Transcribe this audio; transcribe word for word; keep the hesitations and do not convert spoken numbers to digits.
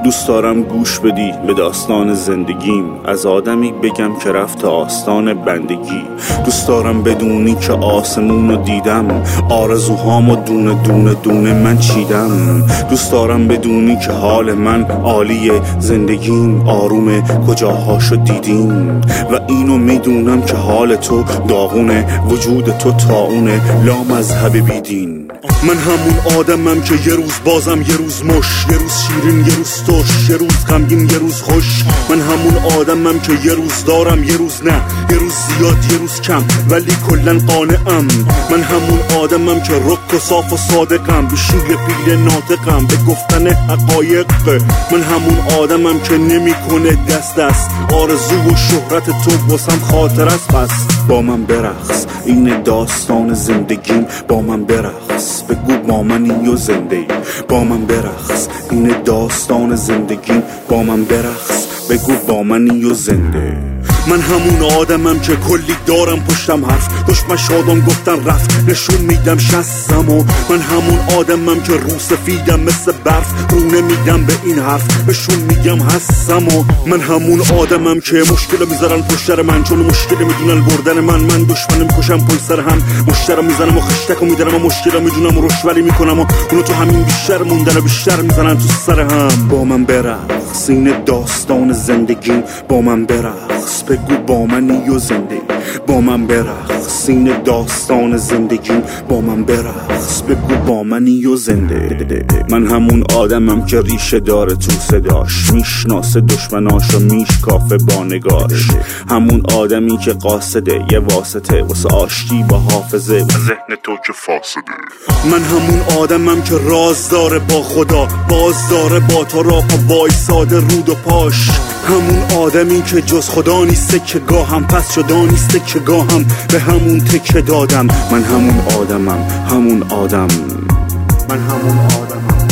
دوست دارم گوش بدی به داستان زندگیم، از آدمی بگم که رفت آستان بندگی. دوست دارم بدونی که آسمون رو دیدم، آرزوهامو دونه دونه دونه من چیدم. دوست دارم بدونی که حال من عالیه، زندگیم آرومه کجاهاشو دیدیم. و اینو میدونم که حال تو داغونه، وجود تو طاعونه، لا مذهب بیدین. من همون آدمم که یه روز بازم یه روز مش، یه روز شیرین یه روز ترش، یه روز غمگین یه روز خوش. من همون آدمم که یه روز دارم یه روز نه، یه روز زیاد یه روز کم، ولی کلن قانعم. من همون آدمم که رک و صاف و صادقم، به شیر پیل ناطقم، به گفتن حقایق. من همون آدمم که نمیکنه دست دست، آرزو و شهرت تو واسم خاطر است. پس با من برقص، این داستان زندگیم، با من برقص، بگو با منی و زنده. با من برقص، این داستان زندگیم، با من برقص، بگو با منی و زنده. من همون آدمم که کلی دارم پشتم حرف، دشمن شادم گفتن رفت، نشون میدم شستم. و من همون آدمم که رو سفیدم مثل برف، رو نمیدم به این حرف، بهشون میگم هستم. و من همون آدمم که مشکل میذارن پشتر من، چون مشکل میدونن بردن من. من دشمنم کشم پشت سر هم، مشترم میزنم و خشتکو میدارم و مشکل میدونم و رشوری میکنم، و اونو تو همین بیشتر موندن و بیشتر میزنن تو سر هم. با من برقص، این داستان زندگی، با من برقص، بگو با منی و زنده. با من برقص، این داستان زندگی، با من برقص، بگو با منی و زنده. من همون آدمم که ریشه داره تو صداش، میشناسه دشمناشو میشکافه با نگاش. همون آدمی که قاصده یه واسطه واسه آشتی با حافظه و ذهن تو که فاسده. من همون آدمم که راز داره با خدا، باز داره با تو را پا وایساده رود و پاش. همون آدمی که جز خدا نیسته که گاهم، پس شدا نیسته که گاهم به همون تکه دادم. من همون آدمم، همون آدم، من همون آدمم.